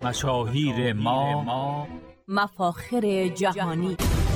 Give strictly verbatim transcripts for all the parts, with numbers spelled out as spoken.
مشاهیر ما مفاخر جهانی.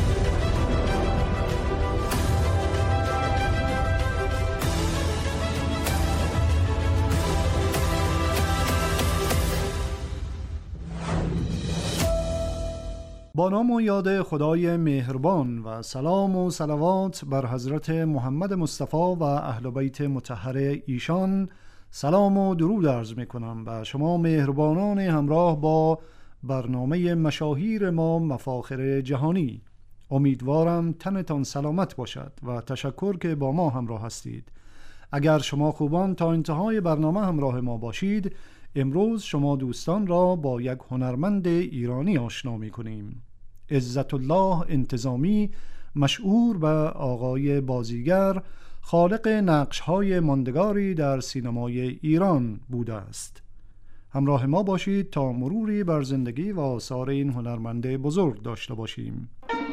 با نام و یاد خدای مهربان و سلام و صلوات بر حضرت محمد مصطفی و اهل بیت مطهر ایشان، سلام و درود عرض می کنم به شما مهربانان همراه با برنامه مشاهیر ما مفاخر جهانی. امیدوارم تنتان سلامت باشد و تشکر که با ما همراه هستید. اگر شما خوبان تا انتهای برنامه همراه ما باشید، امروز شما دوستان را با یک هنرمند ایرانی آشنا می کنیم. عزت الله انتظامی، مشهور به آقای بازیگر، خالق نقش‌های ماندگاری در سینمای ایران بوده است. همراه ما باشید تا مروری بر زندگی و آثار این هنرمند بزرگ داشته باشیم.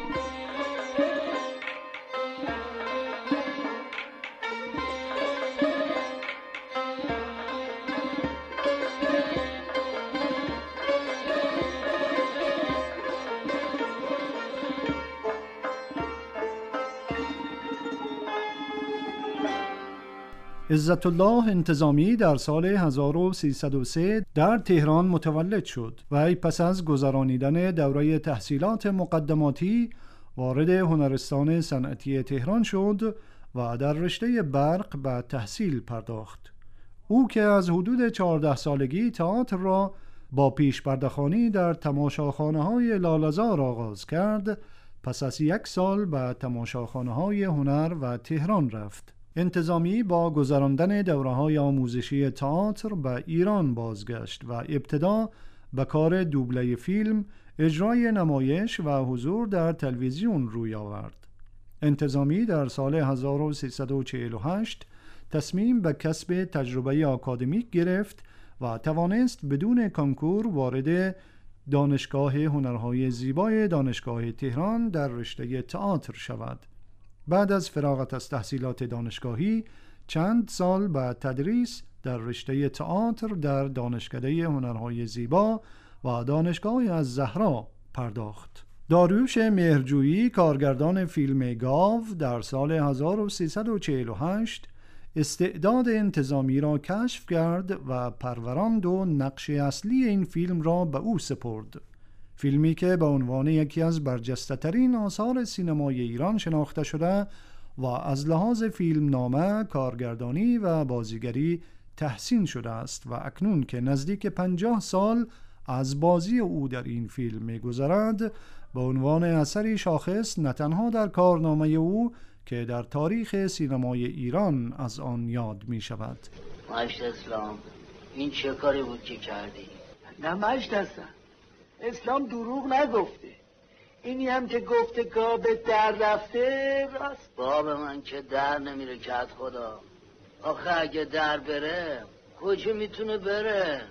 عزت الله انتظامی در سال هزار و سیصد و سه در تهران متولد شد و ای پس از گذرانیدن دوره تحصیلات مقدماتی وارد هنرستان صنعتی تهران شد و در رشته برق به تحصیل پرداخت. او که از حدود چهارده سالگی تئاتر را با پیش پرده‌خوانی در تماشاخانه‌های لاله‌زار آغاز کرد، پس از یک سال به تماشاخانه‌های هنر و تهران رفت. انتظامی با گذراندن دوره‌های آموزشی تئاتر به ایران بازگشت و ابتدا به کار دوبله فیلم، اجرای نمایش و حضور در تلویزیون روی آورد. انتظامی در سال هزار و سیصد و چهل و هشت تصمیم به کسب تجربه آکادمیک گرفت و توانست بدون کنکور وارد دانشگاه هنرهای زیبای دانشگاه تهران در رشته تئاتر شود. بعد از فراغت از تحصیلات دانشگاهی چند سال به تدریس در رشته تئاتر در دانشکده هنرهای زیبا و دانشگاه الزهرا پرداخت. داریوش مهرجویی، کارگردان فیلم گاو، در سال هزار و سیصد و چهل و هشت استعداد انتظامی را کشف کرد و پروراند و نقش اصلی این فیلم را به او سپرد. فیلمی که به عنوان یکی از برجسته‌ترین آثار سینمای ایران شناخته شده و از لحاظ فیلم نامه، کارگردانی و بازیگری تحسین شده است و اکنون که نزدیک پنجاه سال از بازی او در این فیلم می‌گذرد، به عنوان اثری شاخص نه تنها در کارنامه او که در تاریخ سینمای ایران از آن یاد می‌شود. مجد اسلام، این چه کاری بود که کردی؟ نه مجد هستم، اسلام دروغ نگفته. اینی هم که گفته گاب در رفته راست. باب من که در نمیره کت خدا. آخه اگه در بره کجا میتونه بره؟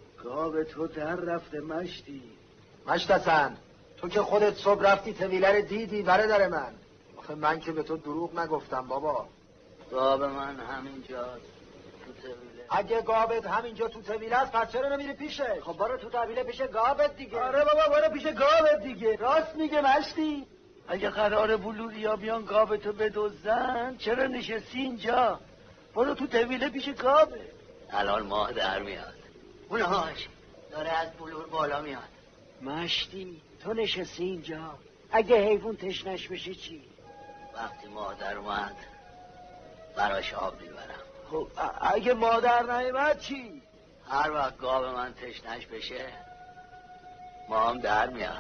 گاب تو در رفته مشتی. مشت حسن، تو که خودت صبح رفتی طویله رو دیدی برادر من. آخه من که به تو دروغ نگفتم بابا. گاب من همینجاست تو طویله. اگه گابت همینجا تو طویله است پس چرا نمیری پیشه؟ خب برو تو طویله پیش گابت دیگه. آره بابا برو پیش گابت دیگه. راست میگه مشتی. اگه قرار بلوریا بیان گابتو بدزدن چرا نشستی اینجا؟ برو تو طویله پیش گابت. الان ماه در میاد، اونهاش داره از بلور بالا میاد. مشتی تو نشستی اینجا، اگه حیوان تشنش بشه چی؟ وقتی مادر اومد براش آب میبرم. خب اگه مادر نیامد چی؟ هر وقت گاو من تشنش بشه ما هم در میاد.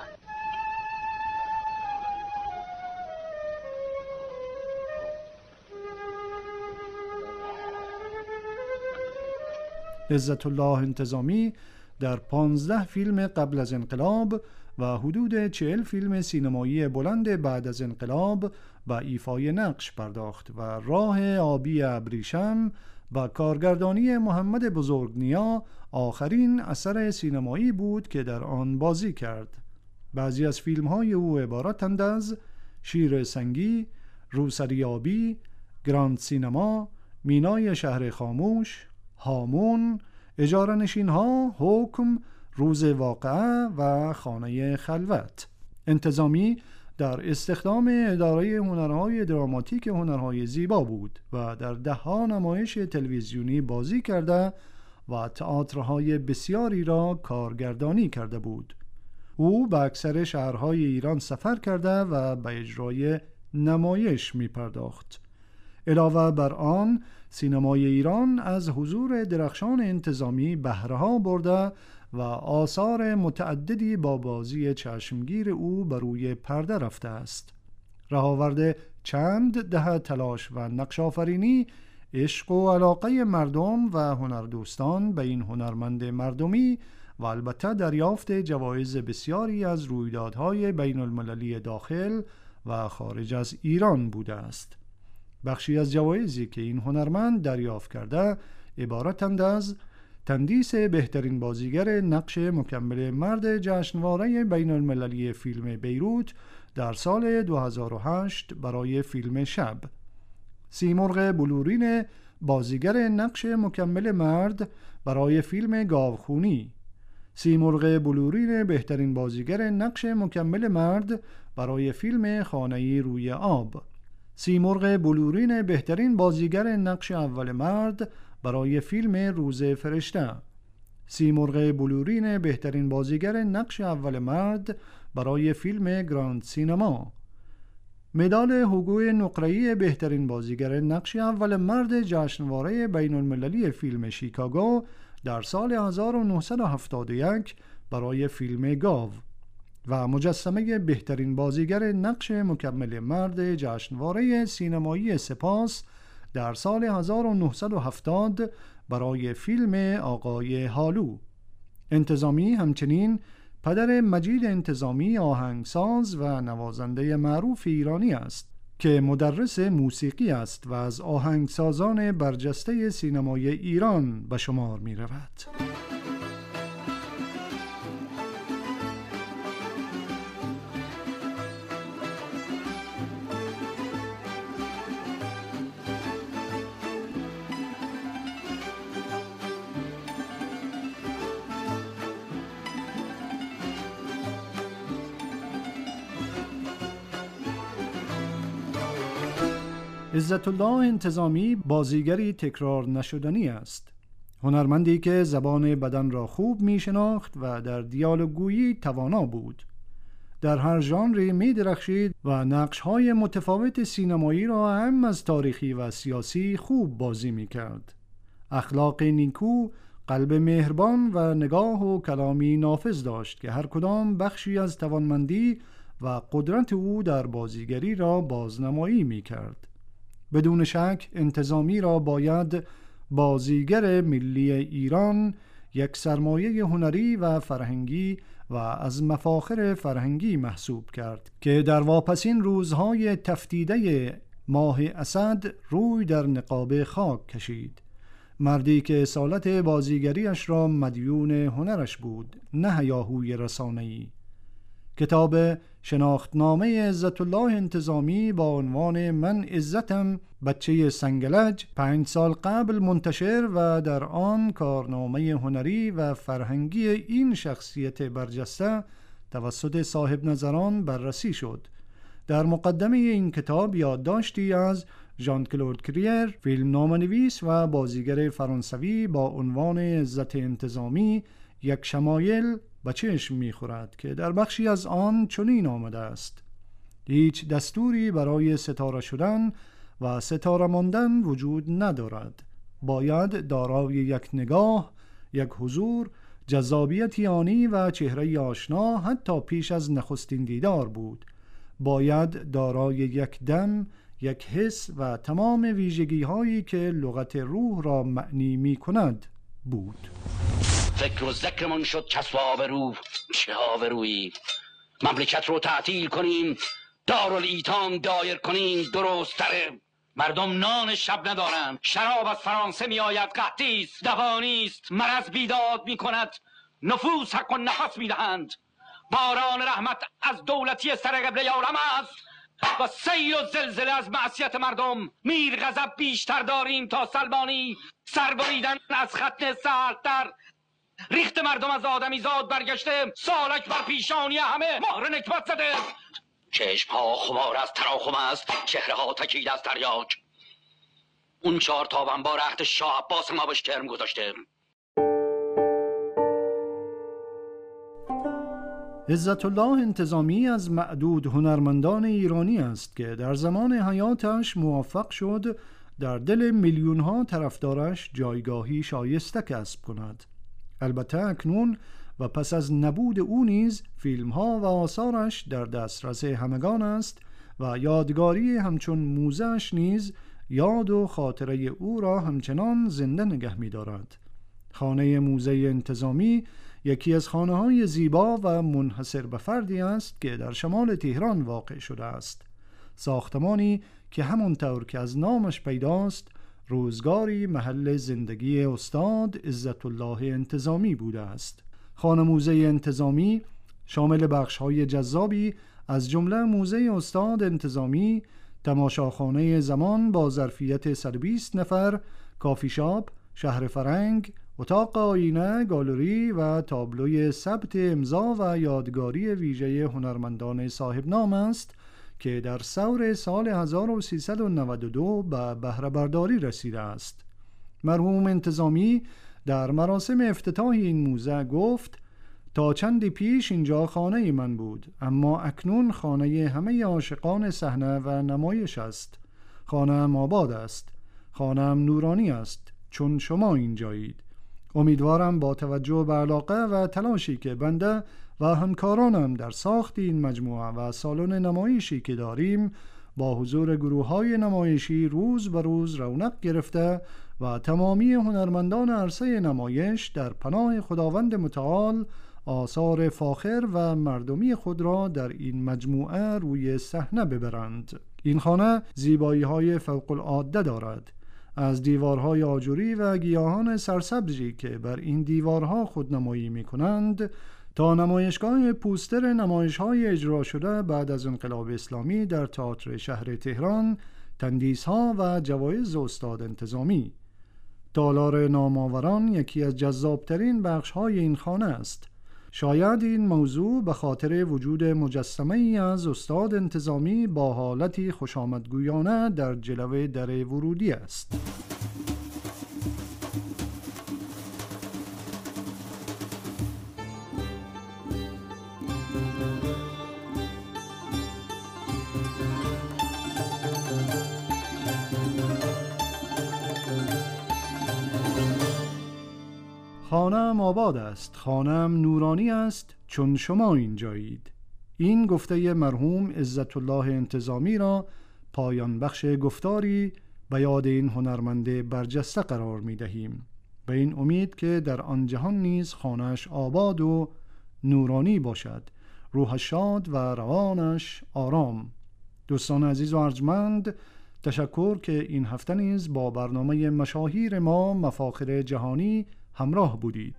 عزت الله انتظامی در پانزده فیلم قبل از انقلاب و حدود چهل فیلم سینمایی بلند بعد از انقلاب به ایفای نقش پرداخت و راه آبی ابریشم با کارگردانی محمد بزرگنیا آخرین اثر سینمایی بود که در آن بازی کرد. بعضی از فیلم‌های او عبارتند از شیر سنگی، روسری آبی، گراند سینما، مینای شهر خاموش، هامون، اجاره نشین ها، حکم روز واقعه و خانه خلوت. انتظامی در استخدام اداره هنرهای دراماتیک هنرهای زیبا بود و در دهها نمایش تلویزیونی بازی کرده و تئاترهای بسیاری را کارگردانی کرده بود. او به اکثر شهرهای ایران سفر کرده و به اجرای نمایش می پرداخت. علاوه بر آن، سینمای ایران از حضور درخشان انتظامی بهره‌ها برده و آثار متعددی با بازی چشمگیر او بر روی پرده رفته است. رهاورد چند دهه تلاش و نقش‌آفرینی، عشق و علاقه مردم و هنردوستان به این هنرمند مردمی و البته دریافت جوایز بسیاری از رویدادهای بین المللی داخل و خارج از ایران بوده است. بخشی از جوایزی که این هنرمند دریافت کرده عبارتند از تندیس بهترین بازیگر نقش مکمل مرد جشنواره بین المللی فیلم بیروت در سال دو هزار و هشت برای فیلم شب، سیمرغ بلورین بازیگر نقش مکمل مرد برای فیلم گاوخونی، سیمرغ بلورین بهترین بازیگر نقش مکمل مرد برای فیلم خانه‌ای روی آب، سیمرغ بلورین بهترین بازیگر نقش اول مرد برای فیلم روز فرشته، سیمرغ بلورین بهترین بازیگر نقش اول مرد برای فیلم گراند سینما، مدال هوگو نقره‌ای بهترین بازیگر نقش اول مرد جشنواره بین المللی فیلم شیکاگو در سال هزار و نهصد و هفتاد و یک برای فیلم گاو و مجسمه بهترین بازیگر نقش مکمل مرد جشنواره سینمایی سپاس در سال هزار و نهصد و هفتاد برای فیلم آقای هالو. انتظامی همچنین پدر مجید انتظامی آهنگساز و نوازنده معروف ایرانی است که مدرس موسیقی است و از آهنگسازان برجسته سینمای ایران به شمار می رود. عزت الله انتظامی بازیگری تکرار نشدنی است. هنرمندی که زبان بدن را خوب می شناخت و در دیالوگویی توانا بود. در هر ژانری می درخشید و نقش‌های متفاوت سینمایی را هم از تاریخی و سیاسی خوب بازی می کرد. اخلاق نیکو، قلب مهربان و نگاه و کلامی نافذ داشت که هر کدام بخشی از توانمندی و قدرت او در بازیگری را بازنمایی می کرد. بدون شک انتظامی را باید بازیگر ملی ایران، یک سرمایه هنری و فرهنگی و از مفاخر فرهنگی محسوب کرد که در واپسین روزهای تفتیده ماه اسد روی در نقاب خاک کشید. مردی که اصالت بازیگریش را مدیون هنرش بود، نه هیاهوی رسانه‌ای. کتاب شناختنامه عزت الله انتظامی با عنوان من عزتم بچه سنگلج پنج سال قبل منتشر و در آن کارنامه هنری و فرهنگی این شخصیت برجسته توسط صاحب نظران بررسی شد. در مقدمه این کتاب یادداشتی از ژان کلود کریر، فیلمنامه‌نویس و بازیگر فرانسوی با عنوان عزت انتظامی یک شمایل به چشم می‌خورد که در بخشی از آن چنین آمده است: هیچ دستوری برای ستاره شدن و ستاره ماندن وجود ندارد. باید دارای یک نگاه، یک حضور، جذابیتی آنی و چهره آشنا حتی پیش از نخستین دیدار بود. باید دارای یک دم، یک حس و تمام ویژگی هایی که لغت روح را معنی می کند بود. فکر و ذکرمون شد کسب آبرو. چه آبرویی؟ مملکت رو تعطیل کنیم، دارالایتام دایر کنیم، درست تره. مردم نان شب ندارند، شراب از فرانسه می آید، قحطی است، دوانی است، مرض بیداد می کند، نفوس حق و نفس می دهند. باران رحمت از دولتی سر قبله یارم است و سیل و زلزله از معصیت مردم. میر غضب بیشتر داریم تا سلمانی، سر بریدن از ختن سهلتر. ریخت مردم از آدمی زاد برگشته، سالک بر پیشانی همه مهر نکبت زده. چشم ها خمار از تراخم است، چهره ها تکید از تریاک. اون چهار تاون با رهت شاه عباس ما بهش کرم گذاشته. عزت الله انتظامی از معدود هنرمندان ایرانی است که در زمان حیاتش موفق شد در دل میلیون ها طرفدارش جایگاهی شایسته کسب کند. البته اکنون و پس از نبود او نیز فیلم ها و آثارش در دسترس همگان است و یادگاری همچون موزه‌اش نیز یاد و خاطره او را همچنان زنده نگه می دارد. خانه موزه انتظامی یکی از خانه های زیبا و منحصر به فردی است که در شمال تهران واقع شده است. ساختمانی که همانطور که از نامش پیداست روزگاری محل زندگی استاد عزت الله انتظامی بوده است. خانه موزه انتظامی شامل بخش‌های جذابی از جمله موزه استاد انتظامی، تماشاخانه زمان با ظرفیت صد و بیست نفر، کافی شاپ، شهر فرنگ، اتاق آینه، گالری و تابلوی ثبت امضا و یادگاری ویژه هنرمندان صاحب نام است که در ثور سال هزار و سیصد و نود و دو به بهره برداری رسیده است. مرحوم انتظامی در مراسم افتتاح این موزه گفت: تا چندی پیش اینجا خانه من بود، اما اکنون خانه همه عاشقان صحنه و نمایش است. خانه‌ام آباد است، خانه‌ام نورانی است، چون شما اینجایید. امیدوارم با توجه به علاقه و تلاشی که بنده و همکارانم در ساخت این مجموعه و سالن نمایشی که داریم با حضور گروه‌های نمایشی روز به روز رونق گرفته و تمامی هنرمندان عرصه نمایش در پناه خداوند متعال آثار فاخر و مردمی خود را در این مجموعه روی صحنه ببرند. این خانه زیبایی‌های فوق‌العاده دارد. از دیوارهای آجوری و گیاهان سرسبزی که بر این دیوارها خودنمایی می‌کنند تا نمایشگاه پوستر نمایش‌های اجرا شده بعد از انقلاب اسلامی در تئاتر شهر تهران، تندیس‌ها و جوایز استاد انتظامی. تالار نامآوران یکی از جذابترین بخش‌های این خانه است. شاید این موضوع به خاطر وجود مجسمه ای از استاد انتظامی با حالتی خوشامدگویانه در جلوه در ورودی است. خانه‌ام آباد است، خانه‌ام نورانی است، چون شما اینجایید. این گفته مرحوم عزت الله انتظامی را پایان بخش گفتاری به یاد این هنرمند برجسته قرار می دهیم، به این امید که در آن جهان نیز خانه‌اش آباد و نورانی باشد، روحش شاد و روانش آرام. دوستان عزیز و ارجمند، تشکر که این هفته نیز با برنامه مشاهیر ما مفاخر جهانی همراه بودید.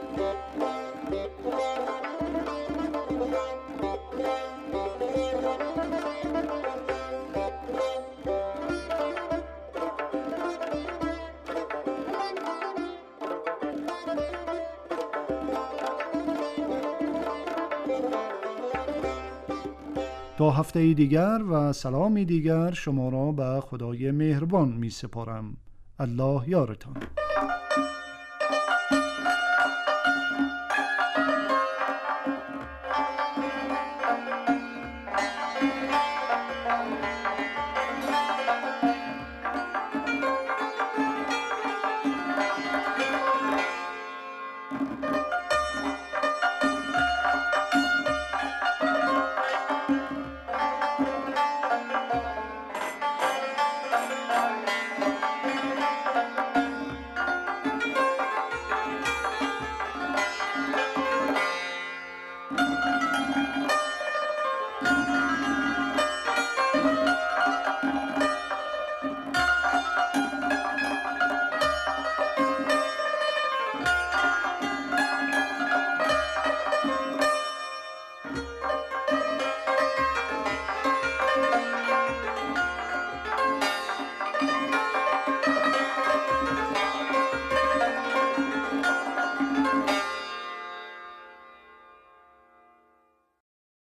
تا هفته دیگر و سلامی دیگر شما را به خدای مهربان می سپارم. الله یارتان.